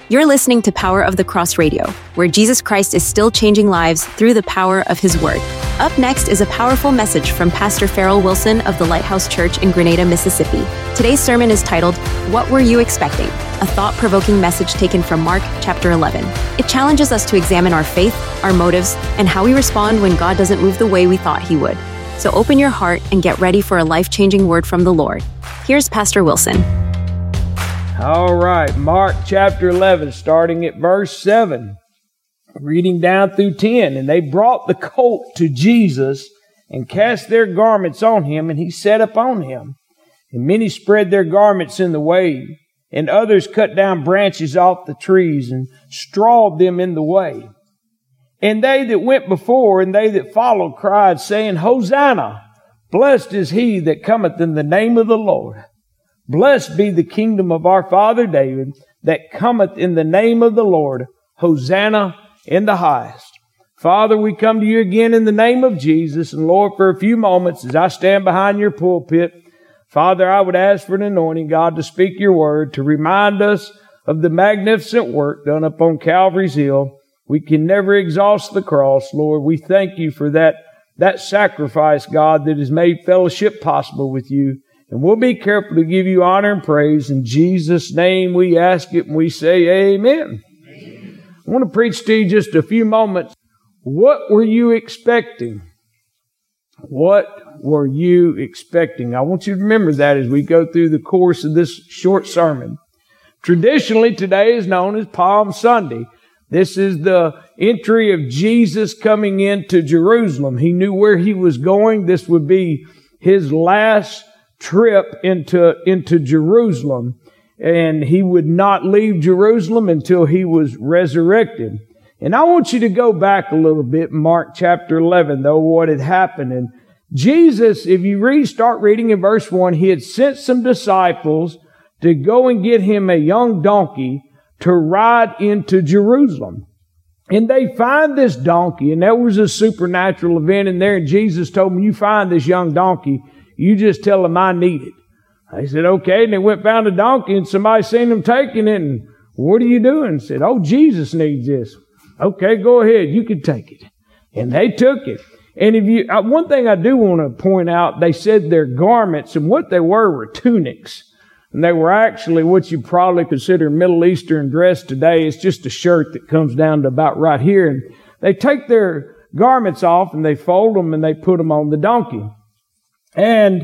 You're listening to Power of the Cross Radio, where Jesus Christ is still changing lives through the power of His Word. Up next is a powerful message from Pastor Farrell Wilson of the Lighthouse Church in Grenada, Mississippi. Today's sermon is titled, What Were You Expecting? A thought-provoking message taken from Mark chapter 11. It challenges us to examine our faith, our motives, and how we respond when God doesn't move the way we thought He would. So open your heart and get ready for a life-changing word from the Lord. Here's Pastor Wilson. All right, Mark chapter 11, starting at verse 7, reading down through 10. And they brought the colt to Jesus and cast their garments on him, and he sat upon him. And many spread their garments in the way, and others cut down branches off the trees and strawed them in the way. And they that went before and they that followed cried, saying, Hosanna! Blessed is he that cometh in the name of the Lord. Blessed be the kingdom of our father David that cometh in the name of the Lord. Hosanna in the highest. Father, we come to you again in the name of Jesus. And Lord, for a few moments as I stand behind your pulpit, Father, I would ask for an anointing, God, to speak your word, to remind us of the magnificent work done upon Calvary's Hill. We can never exhaust the cross, Lord. We thank you for that sacrifice, God, that has made fellowship possible with you. And we'll be careful to give you honor and praise. In Jesus' name we ask it and we say amen. Amen. I want to preach to you just a few moments. What were you expecting? What were you expecting? I want you to remember that as we go through the course of this short sermon. Traditionally, today is known as Palm Sunday. This is the entry of Jesus coming into Jerusalem. He knew where he was going. This would be his last trip into Jerusalem, and he would not leave Jerusalem until he was resurrected. And I want you to go back a little bit, Mark chapter 11, though, what had happened. And Jesus, if you start reading in verse 1, he had sent some disciples to go and get him a young donkey to ride into Jerusalem. And they find this donkey, and there was a supernatural event in there, and Jesus told them, you find this young donkey, you just tell them I need it. They said, okay. And they went found a donkey, and somebody seen them taking it. And what are you doing? Said, oh, Jesus needs this. Okay, go ahead. You can take it. And they took it. And one thing I do want to point out, they said their garments, and what they were tunics. And they were actually what you probably consider Middle Eastern dress today. It's just a shirt that comes down to about right here. And they take their garments off and they fold them and they put them on the donkey. And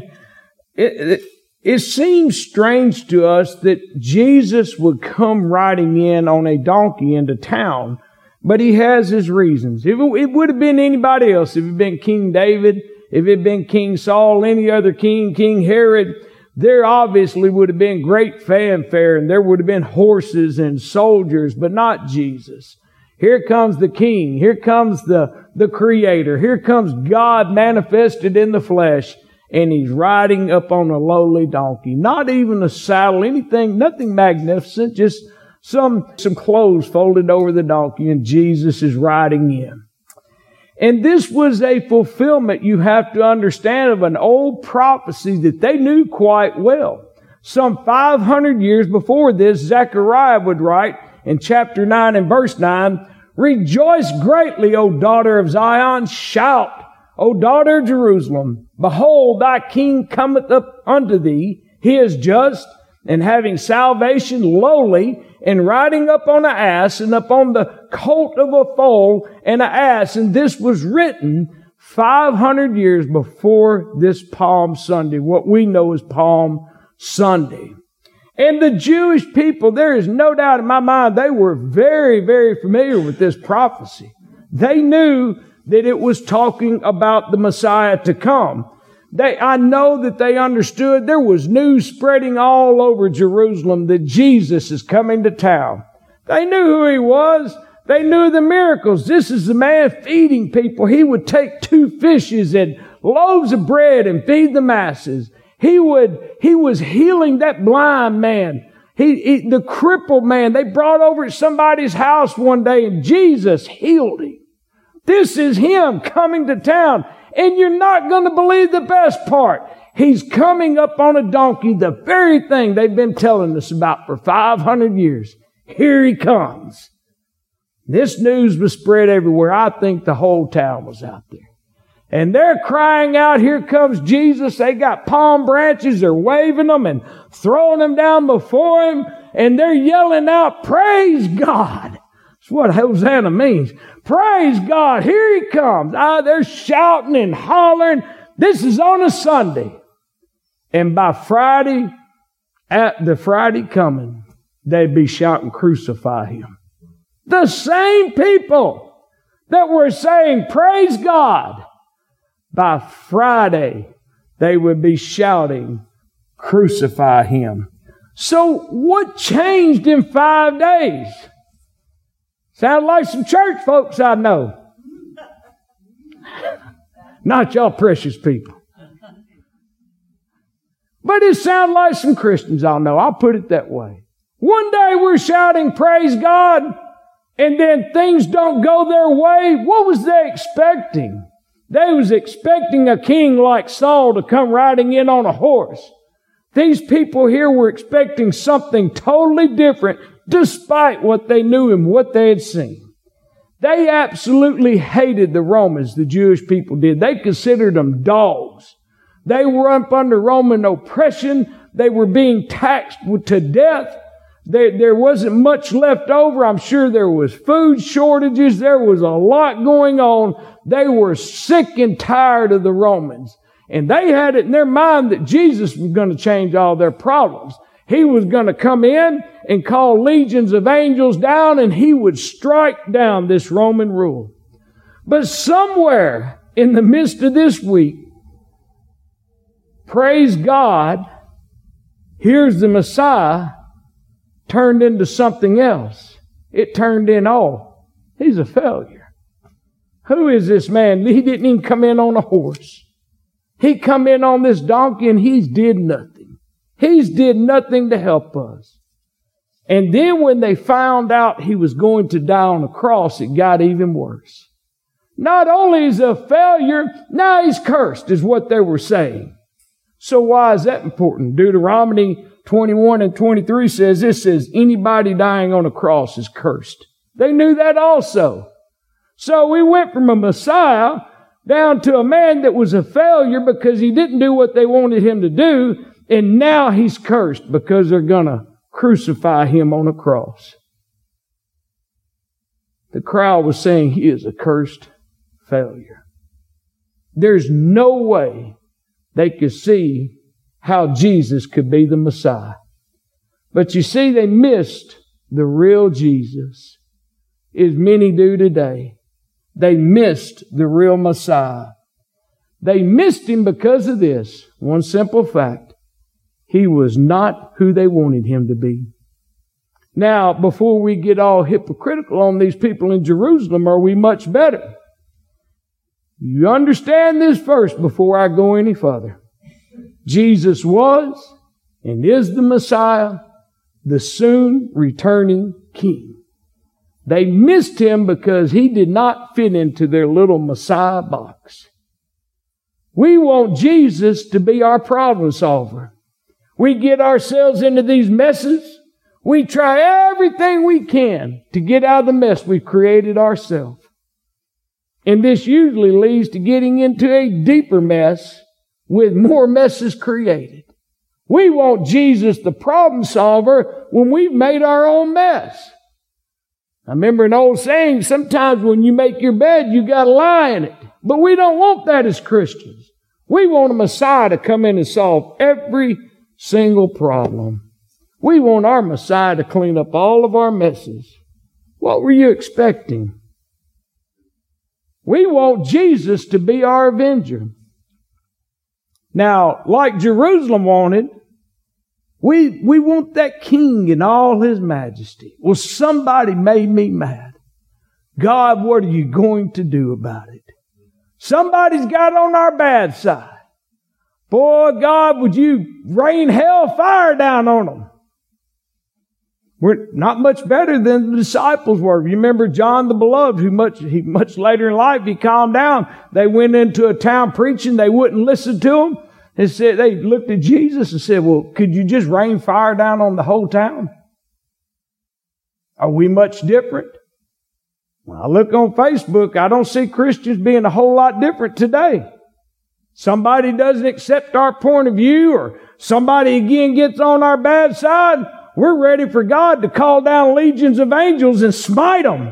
it seems strange to us that Jesus would come riding in on a donkey into town, but he has his reasons. If it would have been anybody else, if it had been King David, if it had been King Saul, any other king, King Herod, there obviously would have been great fanfare and there would have been horses and soldiers, but not Jesus. Here comes the King. Here comes the Creator. Here comes God manifested in the flesh. And he's riding up on a lowly donkey. Not even a saddle, anything, nothing magnificent. Just some clothes folded over the donkey. And Jesus is riding in. And this was a fulfillment, you have to understand, of an old prophecy that they knew quite well. Some 500 years before this, Zechariah would write in chapter 9 and verse 9, Rejoice greatly, O daughter of Zion, shout, O daughter of Jerusalem, behold, thy king cometh up unto thee. He is just and having salvation, lowly, and riding up on an ass, and upon the colt of a foal and an ass. And this was written 500 years before this Palm Sunday, what we know as Palm Sunday. And the Jewish people, there is no doubt in my mind, they were very, very familiar with this prophecy. They knew that it was talking about the Messiah to come. I know that they understood there was news spreading all over Jerusalem that Jesus is coming to town. They knew who he was. They knew the miracles. This is the man feeding people. He would take 2 fishes and loaves of bread and feed the masses. He was healing that blind man. The crippled man. They brought over to somebody's house one day and Jesus healed him. This is him coming to town. And you're not going to believe the best part. He's coming up on a donkey, the very thing they've been telling us about for 500 years. Here he comes. This news was spread everywhere. I think the whole town was out there. And they're crying out, here comes Jesus. They got palm branches. They're waving them and throwing them down before him. And they're yelling out, praise God. That's what Hosanna means. Praise God. Here he comes. They're shouting and hollering. This is on a Sunday. And by Friday, at the Friday coming, they'd be shouting, crucify him. The same people that were saying, praise God, by Friday, they would be shouting, crucify him. So what changed in 5 days? Sound like some church folks I know. Not y'all precious people. But it sounds like some Christians I know. I'll put it that way. One day we're shouting, praise God, and then things don't go their way. What was they expecting? They was expecting a king like Saul to come riding in on a horse. These people here were expecting something totally different despite what they knew and what they had seen. They absolutely hated the Romans, the Jewish people did. They considered them dogs. They were up under Roman oppression. They were being taxed to death. There wasn't much left over. I'm sure there was food shortages. There was a lot going on. They were sick and tired of the Romans. And they had it in their mind that Jesus was going to change all their problems. He was going to come in and call legions of angels down, and he would strike down this Roman rule. But somewhere in the midst of this week, praise God, here's the Messiah turned into something else. It turned in, he's a failure. Who is this man? He didn't even come in on a horse. He come in on this donkey and he's did nothing. He's did nothing to help us. And then when they found out he was going to die on a cross, it got even worse. Not only is he a failure, now he's cursed, is what they were saying. So why is that important? Deuteronomy 21 and 23 says, this says, anybody dying on a cross is cursed. They knew that also. So we went from a Messiah down to a man that was a failure because he didn't do what they wanted him to do. And now he's cursed because they're going to crucify him on a cross. The crowd was saying he is a cursed failure. There's no way they could see how Jesus could be the Messiah. But you see, they missed the real Jesus, as many do today. They missed the real Messiah. They missed him because of this one simple fact. He was not who they wanted him to be. Now, before we get all hypocritical on these people in Jerusalem, are we much better? You understand this first before I go any further. Jesus was and is the Messiah, the soon returning King. They missed him because he did not fit into their little Messiah box. We want Jesus to be our problem solver. We get ourselves into these messes. We try everything we can to get out of the mess we've created ourselves. And this usually leads to getting into a deeper mess with more messes created. We want Jesus the problem solver when we've made our own mess. I remember an old saying, sometimes when you make your bed, you got to lie in it. But we don't want that as Christians. We want a Messiah to come in and solve every single problem. We want our Messiah to clean up all of our messes. What were you expecting? We want Jesus to be our avenger. Now, like Jerusalem wanted, we want that king in all his majesty. Well, somebody made me mad. God, what are you going to do about it? Somebody's got on our bad side. Boy, God, would you rain hellfire down on them? We're not much better than the disciples were. You remember John the Beloved, who much later in life, he calmed down. They went into a town preaching. They wouldn't listen to him. And said, they looked at Jesus and said, well, could you just rain fire down on the whole town? Are we much different? When I look on Facebook, I don't see Christians being a whole lot different today. Somebody doesn't accept our point of view, or somebody again gets on our bad side, we're ready for God to call down legions of angels and smite them.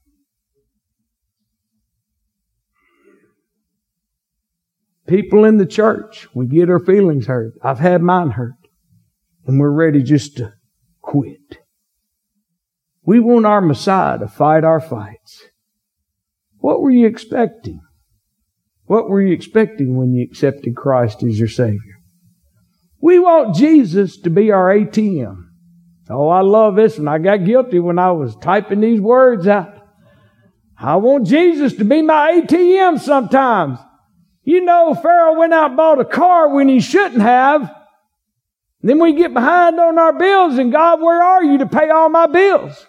People in the church, we get our feelings hurt. I've had mine hurt. And we're ready just to quit. We want our Messiah to fight our fights. What were you expecting? What were you expecting when you accepted Christ as your Savior? We want Jesus to be our ATM. Oh, I love this one. I got guilty when I was typing these words out. I want Jesus to be my ATM sometimes. You know, Pharaoh went out and bought a car when he shouldn't have. Then we get behind on our bills, and God, where are you to pay all my bills?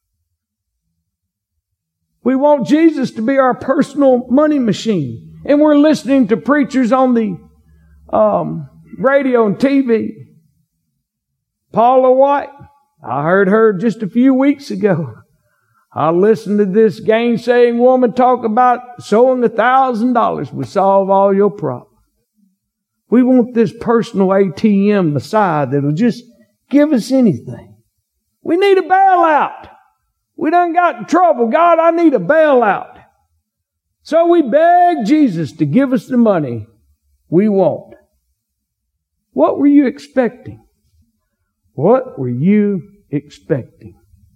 We want Jesus to be our personal money machine. And we're listening to preachers on the radio and TV. Paula White, I heard her just a few weeks ago. I listened to this gainsaying woman talk about sowing $1,000 would solve all your problems. We want this personal ATM Messiah that'll just give us anything. We need a bailout. We done got in trouble. God, I need a bailout. So we beg Jesus to give us the money we want. What were you expecting? What were you expecting?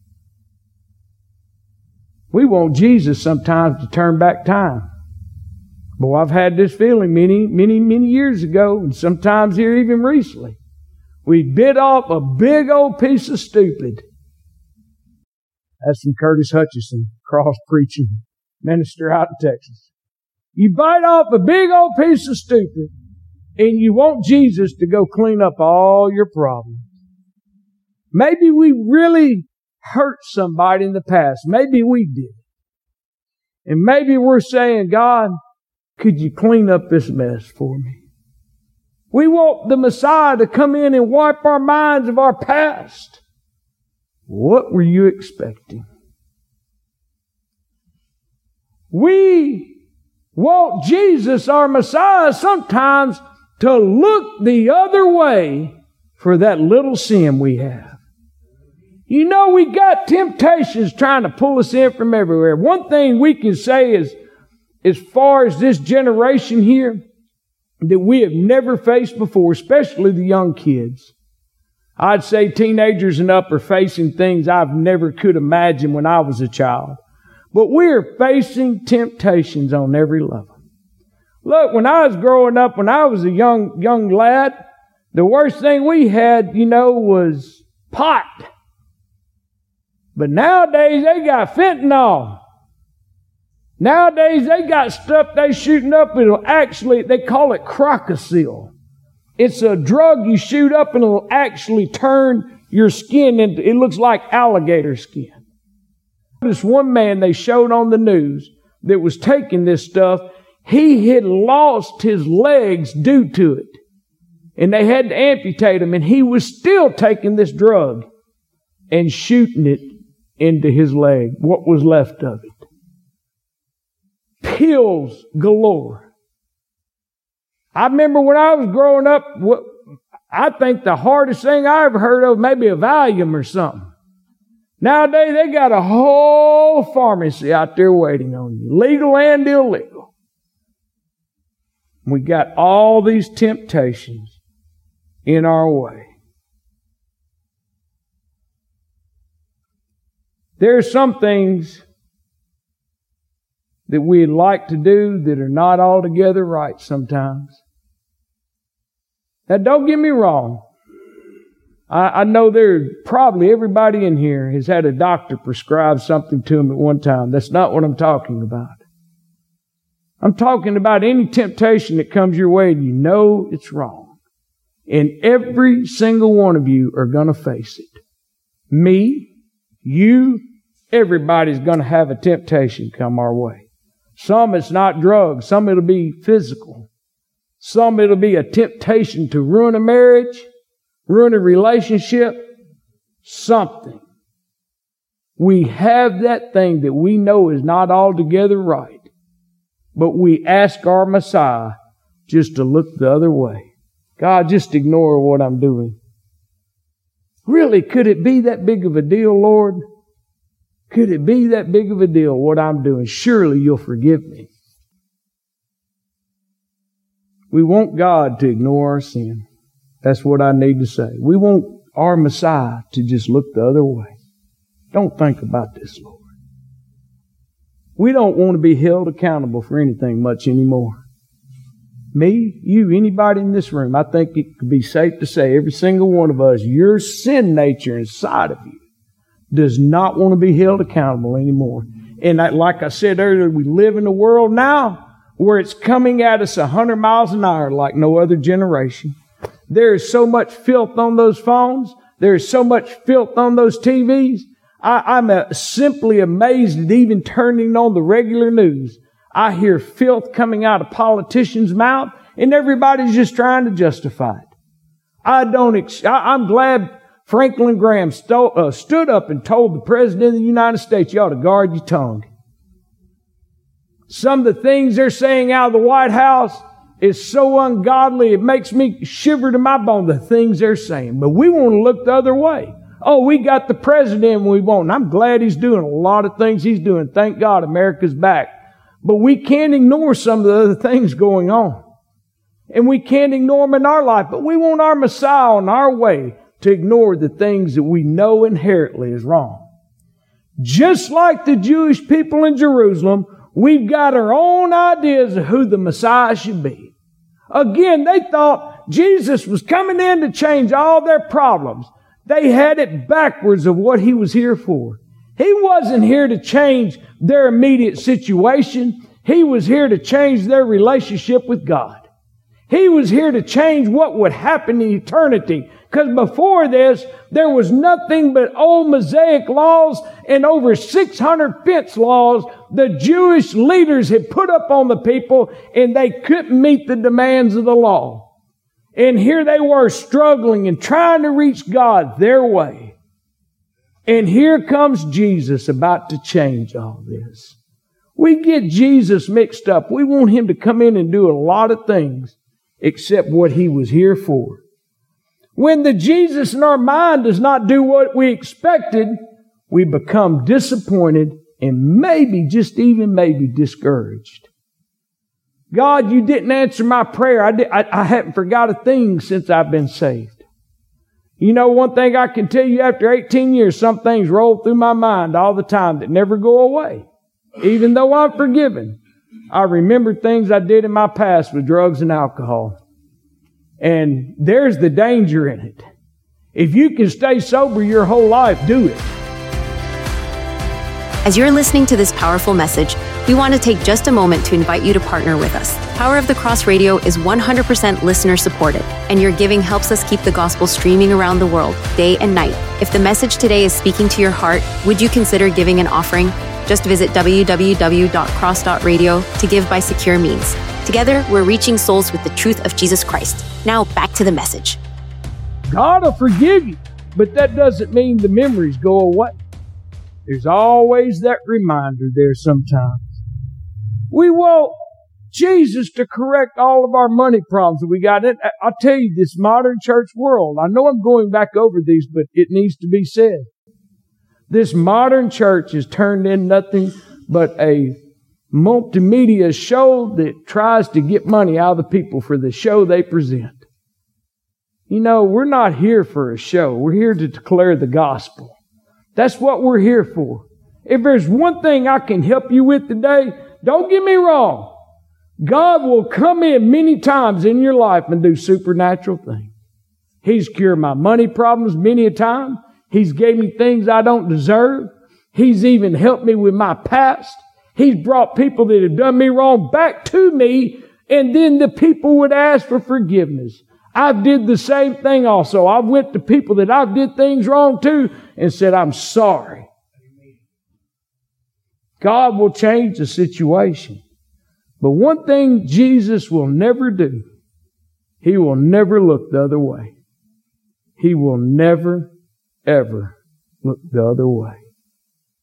We want Jesus sometimes to turn back time. Boy, I've had this feeling many years ago, and sometimes here even recently. We bit off a big old piece of stupid. That's from Curtis Hutchinson, cross preaching minister out in Texas. You bite off a big old piece of stupid, and you want Jesus to go clean up all your problems. Maybe we really hurt somebody in the past. Maybe we did. And maybe we're saying, God, could you clean up this mess for me? We want the Messiah to come in and wipe our minds of our past. What were you expecting? We want Jesus, our Messiah, sometimes to look the other way for that little sin we have. You know, we got temptations trying to pull us in from everywhere. One thing we can say is, as far as this generation here, that we have never faced before, especially the young kids. I'd say teenagers and up are facing things I've never could imagine when I was a child. But we're facing temptations on every level. Look, when I was growing up, when I was a young lad, the worst thing we had, was pot. But nowadays, they got fentanyl. Nowadays, they got stuff they shooting up. They call it Crococil. It's a drug you shoot up and it'll actually turn your skin into, it looks like alligator skin. This one man they showed on the news that was taking this stuff, he had lost his legs due to it. And they had to amputate him, and he was still taking this drug and shooting it into his leg, what was left of it. Pills galore. I remember when I was growing up, I think the hardest thing I ever heard of, maybe a Valium or something. Nowadays, they got a whole pharmacy out there waiting on you, legal and illegal. We got all these temptations in our way. There are some things that we'd like to do that are not altogether right sometimes. Now, don't get me wrong. I know probably everybody in here has had a doctor prescribe something to them at one time. That's not what I'm talking about. I'm talking about any temptation that comes your way and you know it's wrong. And every single one of you are going to face it. Me, you, everybody's going to have a temptation come our way. Some it's not drugs. Some it'll be physical. Some it'll be a temptation to ruin a marriage, ruin a relationship, something. We have that thing that we know is not altogether right, but we ask our Messiah just to look the other way. God, just ignore what I'm doing. Really, could it be that big of a deal, Lord? Could it be that big of a deal what I'm doing? Surely you'll forgive me. We want God to ignore our sin. That's what I need to say. We want our Messiah to just look the other way. Don't think about this, Lord. We don't want to be held accountable for anything much anymore. Me, you, anybody in this room, I think it could be safe to say, every single one of us, your sin nature inside of you does not want to be held accountable anymore. And like I said earlier, we live in a world now where it's coming at us 100 miles an hour like no other generation. There is so much filth on those phones. There is so much filth on those TVs. I'm simply amazed at even turning on the regular news. I hear filth coming out of politicians' mouth, and everybody's just trying to justify it. I'm glad Franklin Graham stood up and told the President of the United States, you ought to guard your tongue. Some of the things they're saying out of the White House is so ungodly, it makes me shiver to my bone, the things they're saying. But we want to look the other way. Oh, we got the president we want. And I'm glad he's doing a lot of things he's doing. Thank God America's back. But we can't ignore some of the other things going on. And we can't ignore them in our life. But we want our Messiah on our way to ignore the things that we know inherently is wrong. Just like the Jewish people in Jerusalem, we've got our own ideas of who the Messiah should be. Again, they thought Jesus was coming in to change all their problems. They had it backwards of what He was here for. He wasn't here to change their immediate situation. He was here to change their relationship with God. He was here to change what would happen in eternity. Because before this, there was nothing but old Mosaic laws and over 600 fence laws the Jewish leaders had put up on the people, and they couldn't meet the demands of the law. And here they were struggling and trying to reach God their way. And here comes Jesus about to change all this. We get Jesus mixed up. We want Him to come in and do a lot of things except what He was here for. When the Jesus in our mind does not do what we expected, we become disappointed and maybe, just even maybe, discouraged. God, you didn't answer my prayer. I haven't forgot a thing since I've been saved. You know, one thing I can tell you, after 18 years, some things roll through my mind all the time that never go away. Even though I'm forgiven, I remember things I did in my past with drugs and alcohol. And there's the danger in it. If you can stay sober your whole life, do it. As you're listening to this powerful message, we want to take just a moment to invite you to partner with us. Power of the Cross Radio is 100% listener supported, and your giving helps us keep the gospel streaming around the world, day and night. If the message today is speaking to your heart, would you consider giving an offering? Just visit www.cross.radio to give by secure means. Together, we're reaching souls with the truth of Jesus Christ. Now, back to the message. God will forgive you, but that doesn't mean the memories go away. There's always that reminder there sometimes. We want Jesus to correct all of our money problems that we got. I'll tell you, this modern church world, I know I'm going back over these, but it needs to be said. This modern church has turned in nothing but a multimedia show that tries to get money out of the people for the show they present. You know, we're not here for a show. We're here to declare the gospel. That's what we're here for. If there's one thing I can help you with today, don't get me wrong. God will come in many times in your life and do supernatural things. He's cured my money problems many a time. He's gave me things I don't deserve. He's even helped me with my past. He's brought people that have done me wrong back to me, and then the people would ask for forgiveness. I did the same thing also. I went to people that I did things wrong to and said, I'm sorry. God will change the situation. But one thing Jesus will never do, He will never look the other way. He will never, ever look the other way.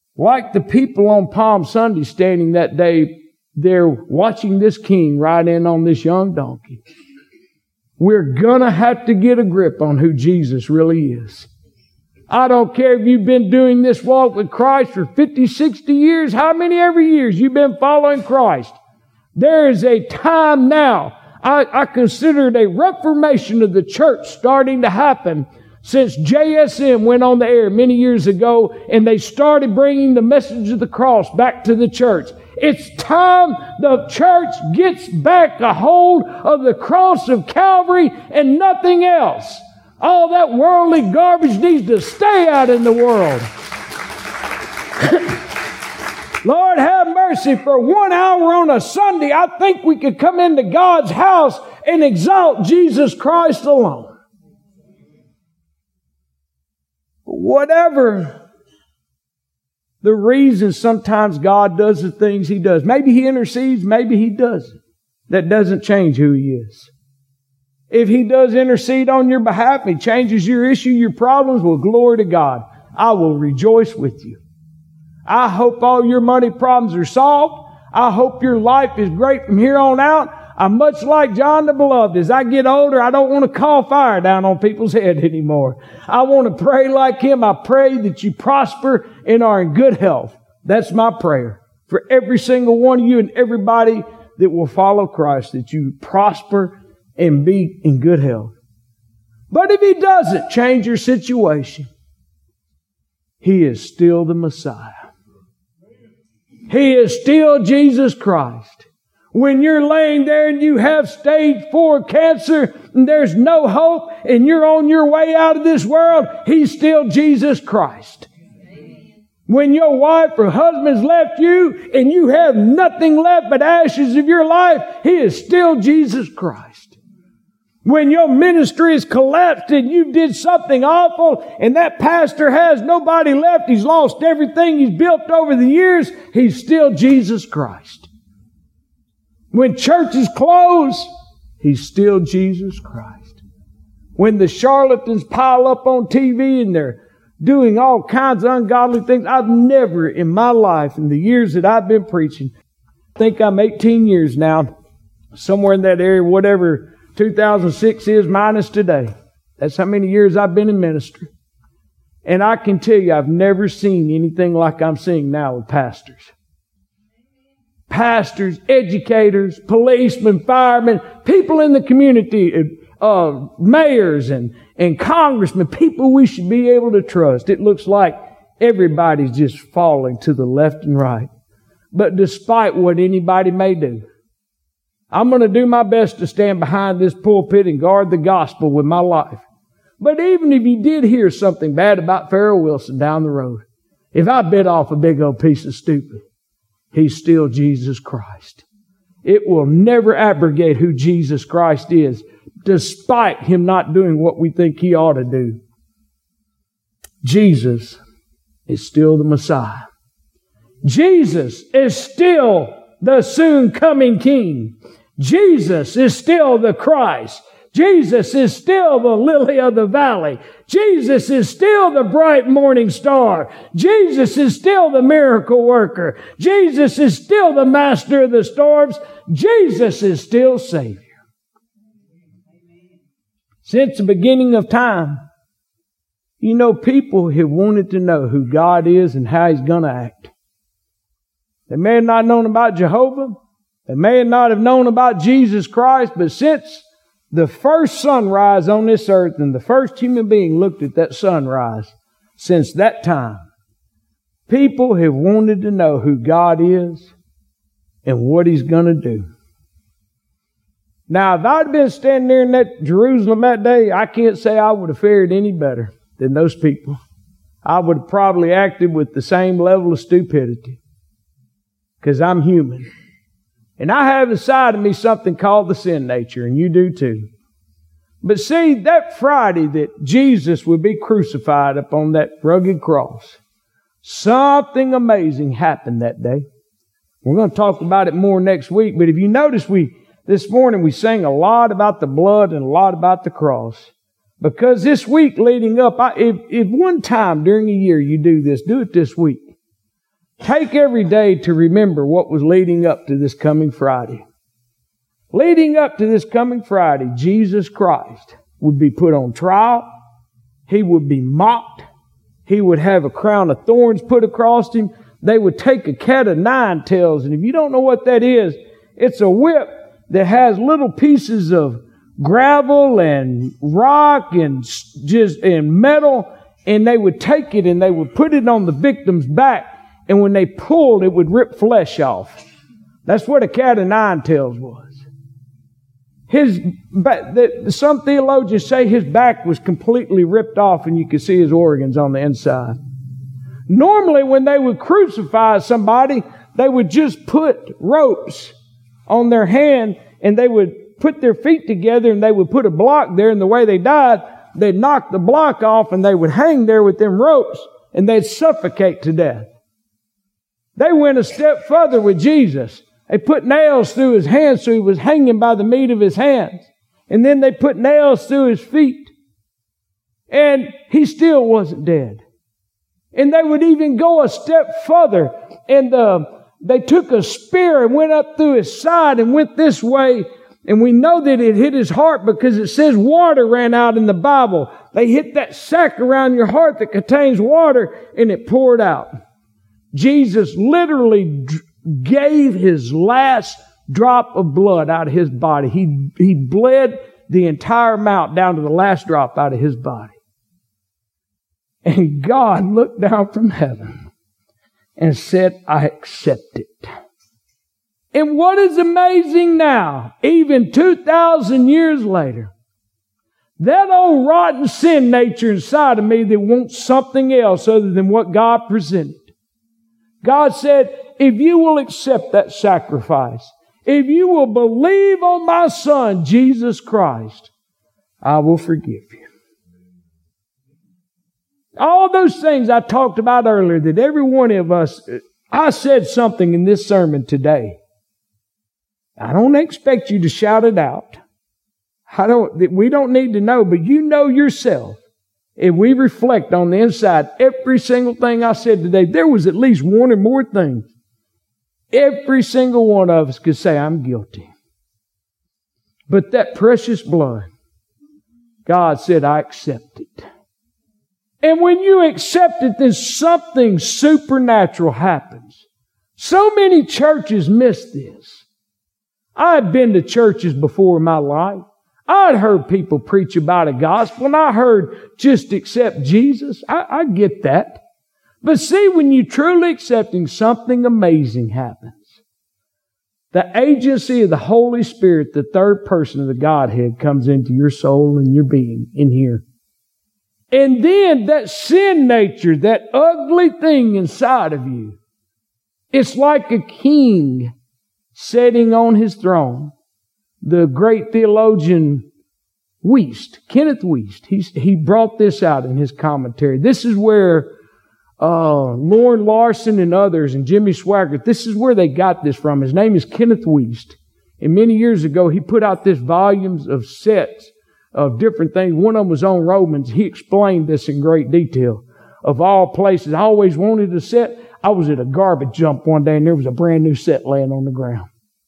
Like the people on Palm Sunday standing that day, they're watching this king ride in on this young donkey. We're going to have to get a grip on who Jesus really is. I don't care if you've been doing this walk with Christ for 50, 60 years, how many ever years you've been following Christ. There is a time now, I consider it a reformation of the church starting to happen since JSM went on the air many years ago and they started bringing the message of the cross back to the church. It's time the church gets back a hold of the cross of Calvary and nothing else. All that worldly garbage needs to stay out in the world. Lord, have mercy. For 1 hour on a Sunday, I think we could come into God's house and exalt Jesus Christ alone. Whatever the reason sometimes God does the things He does. Maybe He intercedes, maybe He doesn't. That doesn't change who He is. If He does intercede on your behalf, He changes your issue, your problems, well, glory to God. I will rejoice with you. I hope all your money problems are solved. I hope your life is great from here on out. I'm much like John the Beloved. As I get older, I don't want to call fire down on people's head anymore. I want to pray like him. I pray that you prosper and are in good health. That's my prayer for every single one of you and everybody that will follow Christ, that you prosper and be in good health. But if He doesn't change your situation, He is still the Messiah. He is still Jesus Christ. When you're laying there and you have stage 4 cancer and there's no hope and you're on your way out of this world, He's still Jesus Christ. When your wife or husband's left you and you have nothing left but ashes of your life, He is still Jesus Christ. When your ministry is collapsed and you did something awful and that pastor has nobody left, he's lost everything he's built over the years, He's still Jesus Christ. When churches close, He's still Jesus Christ. When the charlatans pile up on TV and they're doing all kinds of ungodly things, I've never in my life, in the years that I've been preaching, I think I'm 18 years now, somewhere in that area, whatever 2006 is minus today. That's how many years I've been in ministry. And I can tell you, I've never seen anything like I'm seeing now with pastors. Pastors, educators, policemen, firemen, people in the community, mayors and congressmen, people we should be able to trust. It looks like everybody's just falling to the left and right. But despite what anybody may do, I'm going to do my best to stand behind this pulpit and guard the gospel with my life. But even if you did hear something bad about Farrell Wilson down the road, if I bit off a big old piece of stupid, He's still Jesus Christ. It will never abrogate who Jesus Christ is, despite Him not doing what we think He ought to do. Jesus is still the Messiah. Jesus is still the soon coming King. Jesus is still the Christ. Jesus is still the lily of the valley. Jesus is still the bright morning star. Jesus is still the miracle worker. Jesus is still the master of the storms. Jesus is still Savior. Since the beginning of time, you know, people have wanted to know who God is and how He's going to act. They may have not known about Jehovah. They may not have known about Jesus Christ, but since the first sunrise on this earth and the first human being looked at that sunrise, since that time, people have wanted to know who God is and what He's going to do. Now, if I'd been standing there in that Jerusalem that day, I can't say I would have fared any better than those people. I would have probably acted with the same level of stupidity, because I'm human. And I have inside of me something called the sin nature, and you do too. But see, that Friday that Jesus would be crucified upon that rugged cross, something amazing happened that day. We're going to talk about it more next week, but if you notice, this morning we sang a lot about the blood and a lot about the cross. Because this week leading up, if one time during a year you do this, do it this week. take every day to remember what was leading up to this coming Friday. Leading up to this coming Friday, Jesus Christ would be put on trial. He would be mocked. He would have a crown of thorns put across him. They would take a cat of nine tails. And if you don't know what that is, it's a whip that has little pieces of gravel and rock and metal. And they would take it and they would put it on the victim's back. And when they pulled, it would rip flesh off. That's what a cat of nine tails was. Some theologians say his back was completely ripped off and you could see his organs on the inside. Normally when they would crucify somebody, they would just put ropes on their hand and they would put their feet together and they would put a block there, and the way they died, they'd knock the block off and they would hang there with them ropes and they'd suffocate to death. They went a step further with Jesus. They put nails through his hands so he was hanging by the meat of his hands. And then they put nails through his feet. And he still wasn't dead. And they would even go a step further. And they took a spear and went up through his side and went this way. And we know that it hit his heart because it says water ran out in the Bible. They hit that sack around your heart that contains water and it poured out. Jesus literally gave his last drop of blood out of his body. He bled the entire amount down to the last drop out of his body. And God looked down from heaven and said, I accept it. And what is amazing now, even 2,000 years later, that old rotten sin nature inside of me that wants something else other than what God presented. God said, if you will accept that sacrifice, if you will believe on my Son, Jesus Christ, I will forgive you. All those things I talked about earlier that every one of us, I said something in this sermon today. I don't expect you to shout it out. We don't need to know, but you know yourself. If we reflect on the inside, every single thing I said today, there was at least one or more things. Every single one of us could say, I'm guilty. But that precious blood, God said, I accept it. And when you accept it, then something supernatural happens. So many churches miss this. I've been to churches before in my life. I'd heard people preach about a gospel, and I heard just accept Jesus. I get that. But see, when you truly accepting, something amazing happens. The agency of the Holy Spirit, the third person of the Godhead, comes into your soul and your being in here. And then that sin nature, that ugly thing inside of you, it's like a king sitting on his throne. The great theologian Kenneth Wuest, he brought this out in his commentary. This is where Loren Larson and others and Jimmy Swaggart, this is where they got this from. His name is Kenneth Wuest. And many years ago, he put out this volumes of sets of different things. One of them was on Romans. He explained this in great detail. Of all places, I always wanted a set. I was at a garbage dump one day and there was a brand new set laying on the ground.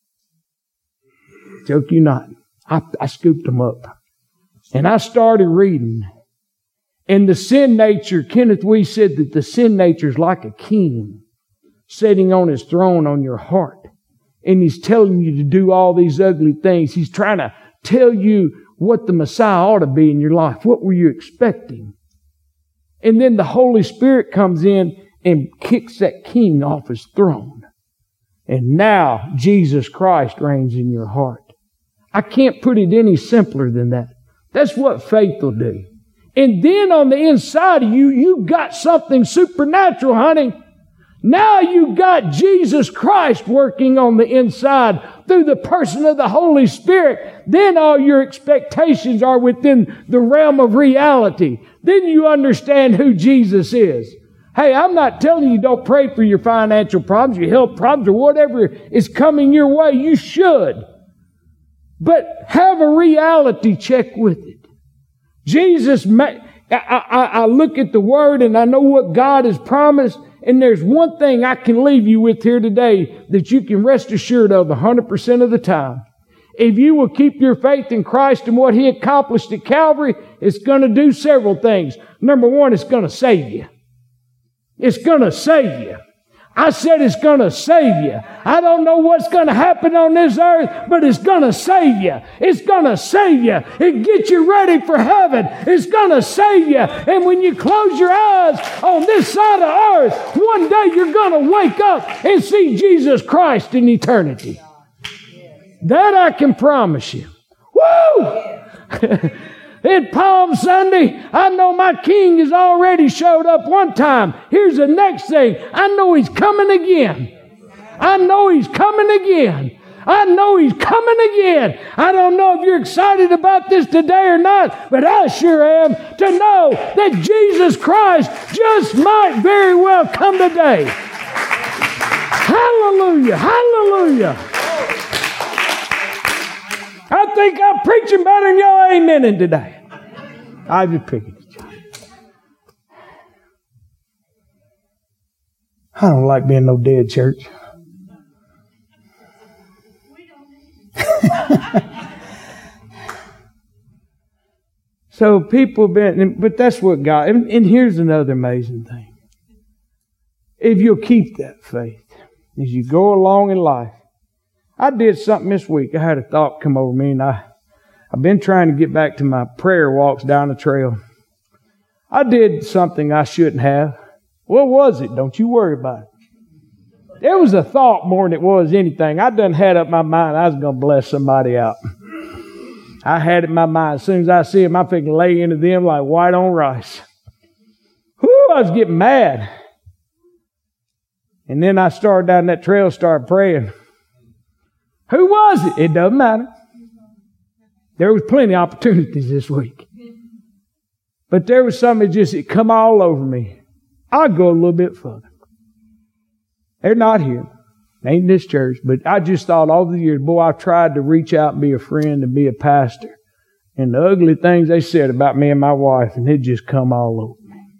Joke you not. I scooped them up. And I started reading. And the sin nature, Kenneth Wuest said that the sin nature is like a king sitting on his throne on your heart. And he's telling you to do all these ugly things. He's trying to tell you what the Messiah ought to be in your life. What were you expecting? And then the Holy Spirit comes in and kicks that king off his throne. And now Jesus Christ reigns in your heart. I can't put it any simpler than that. That's what faith will do. And then on the inside of you, you got something supernatural, honey. Now you got Jesus Christ working on the inside through the person of the Holy Spirit. Then all your expectations are within the realm of reality. Then you understand who Jesus is. Hey, I'm not telling you don't pray for your financial problems, your health problems, or whatever is coming your way. You should. But have a reality check with it. Jesus, I look at the Word and I know what God has promised. And there's one thing I can leave you with here today that you can rest assured of 100% of the time. If you will keep your faith in Christ and what He accomplished at Calvary, it's going to do several things. Number one, it's going to save you. It's going to save you. I said it's going to save you. I don't know what's going to happen on this earth, but it's going to save you. It's going to save you. It gets you ready for heaven. It's going to save you. And when you close your eyes on this side of earth, one day you're going to wake up and see Jesus Christ in eternity. That I can promise you. Woo! At Palm Sunday, I know my King has already showed up one time. Here's the next thing. I know He's coming again. I know He's coming again. I know He's coming again. I don't know if you're excited about this today or not, but I sure am to know that Jesus Christ just might very well come today. Hallelujah! Hallelujah! I think I'm preaching better than y'all amening today. I'm just picking it. I don't like being no dead church. So people have been, but that's what God, and here's another amazing thing. If you'll keep that faith as you go along in life. I did something this week. I had a thought come over me, and I've been trying to get back to my prayer walks down the trail. I did something I shouldn't have. What was it? Don't you worry about it. It was a thought more than it was anything. I done had up my mind I was going to bless somebody out. I had it in my mind. As soon as I see them, I'm thinking lay into them like white on rice. Whew, I was getting mad. And then I started down that trail, started praying. Who was it? It doesn't matter. There was plenty of opportunities this week. But there was something that just come all over me. I'll go a little bit further. They're not here. They ain't in this church. But I just thought over the years, boy, I've tried to reach out and be a friend and be a pastor. And the ugly things they said about me and my wife, and it just come all over me.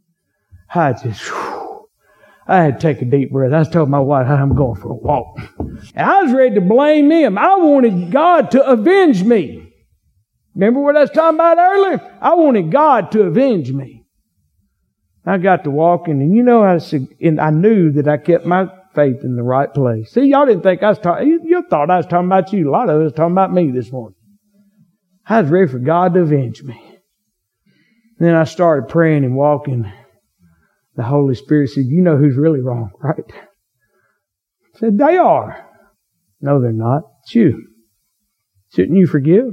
I had to take a deep breath. I was telling my wife, I'm going for a walk. And I was ready to blame them. I wanted God to avenge me. Remember what I was talking about earlier? I wanted God to avenge me. I got to walking, and you know, I knew that I kept my faith in the right place. See, y'all didn't think I was talking, you thought I was talking about you. A lot of us was talking about me this morning. I was ready for God to avenge me. And then I started praying and walking. The Holy Spirit said, you know who's really wrong, right? I said, they are. No, they're not. It's you. Shouldn't you forgive?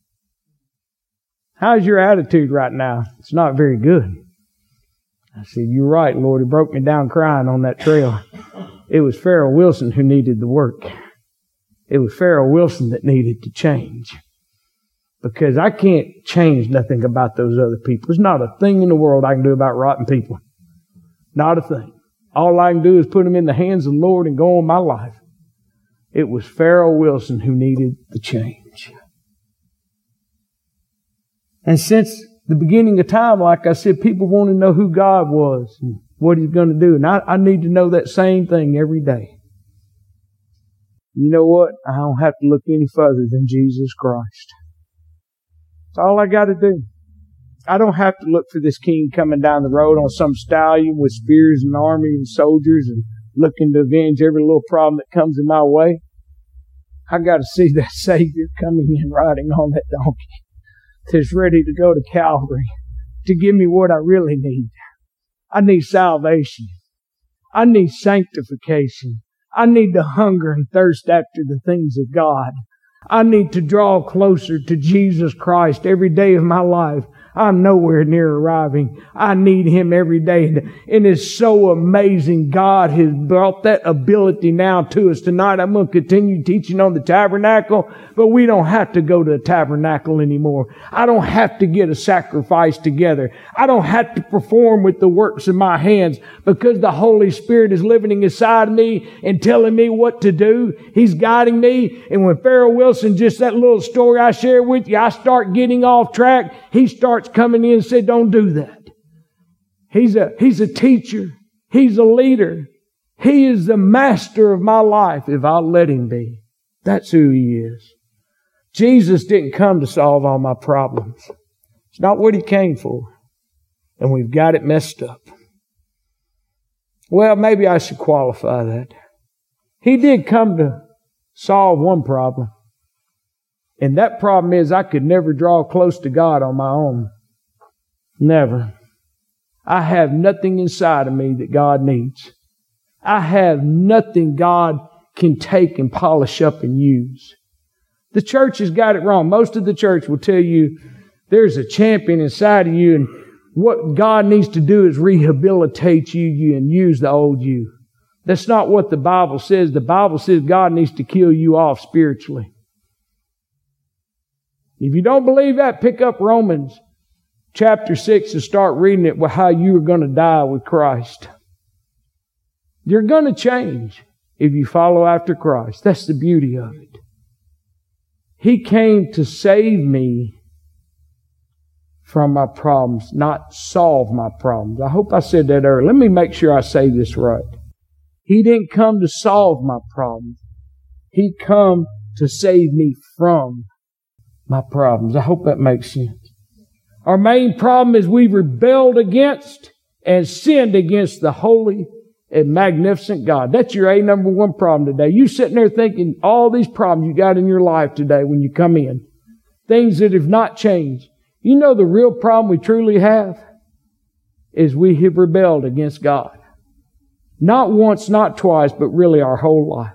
How's your attitude right now? It's not very good. I said, you're right, Lord. He broke me down crying on that trail. It was Farrell Wilson who needed the work. It was Farrell Wilson that needed to change. Because I can't change nothing about those other people. There's not a thing in the world I can do about rotten people. Not a thing. All I can do is put them in the hands of the Lord and go on my life. It was Farrell Wilson who needed the change. And since the beginning of time, like I said, people want to know who God was and what He's going to do. And I need to know that same thing every day. You know what? I don't have to look any further than Jesus Christ. That's all I got to do. I don't have to look for this king coming down the road on some stallion with spears and army and soldiers and looking to avenge every little problem that comes in my way. I got to see that Savior coming in riding on that donkey that's ready to go to Calvary to give me what I really need. I need salvation. I need sanctification. I need to hunger and thirst after the things of God. I need to draw closer to Jesus Christ every day of my life. I'm nowhere near arriving. I need Him every day. And it's so amazing. God has brought that ability now to us tonight. I'm going to continue teaching on the tabernacle, but we don't have to go to the tabernacle anymore. I don't have to get a sacrifice together. I don't have to perform with the works of my hands because the Holy Spirit is living inside of me and telling me what to do. He's guiding me. And when Farrell Wilson, just that little story I share with you, I start getting off track, he starts coming in and said, don't do that. He's a teacher. He's a leader. He is the master of my life if I'll let Him be. That's who He is. Jesus didn't come to solve all my problems. It's not what He came for. And we've got it messed up. Well, maybe I should qualify that. He did come to solve one problem. And that problem is I could never draw close to God on my own. Never. I have nothing inside of me that God needs. I have nothing God can take and polish up and use. The church has got it wrong. Most of the church will tell you there's a champion inside of you, and what God needs to do is rehabilitate you and use the old you. That's not what the Bible says. The Bible says God needs to kill you off spiritually. If you don't believe that, pick up Romans chapter 6 and start reading it with how you are going to die with Christ. You're going to change if you follow after Christ. That's the beauty of it. He came to save me from my problems, not solve my problems. I hope I said that earlier. Let me make sure I say this right. He didn't come to solve my problems. He come to save me from my problems. I hope that makes sense. Our main problem is we rebelled against and sinned against the holy and magnificent God. That's your number one problem today. You sitting there thinking all these problems you got in your life today when you come in. Things that have not changed. You know the real problem we truly have is we have rebelled against God. Not once, not twice, but really our whole life.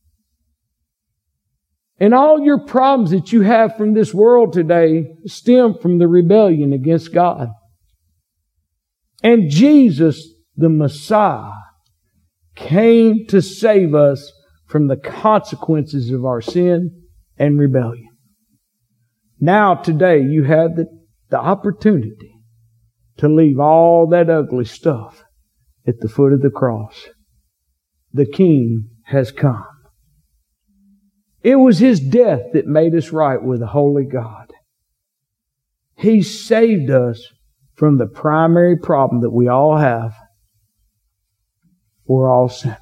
And all your problems that you have from this world today stem from the rebellion against God. And Jesus, the Messiah, came to save us from the consequences of our sin and rebellion. Now, today, you have the opportunity to leave all that ugly stuff at the foot of the cross. The King has come. It was His death that made us right with a holy God. He saved us from the primary problem that we all have. We're all sinners.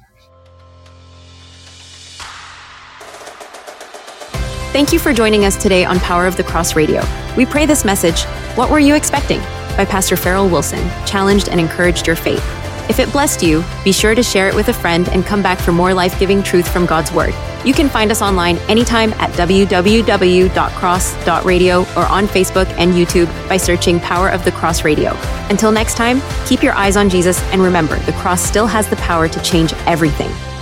Thank you for joining us today on Power of the Cross Radio. We pray this message, What Were You Expecting? By Pastor Farrell Wilson, challenged and encouraged your faith. If it blessed you, be sure to share it with a friend and come back for more life-giving truth from God's Word. You can find us online anytime at www.cross.radio or on Facebook and YouTube by searching Power of the Cross Radio. Until next time, keep your eyes on Jesus and remember, the cross still has the power to change everything.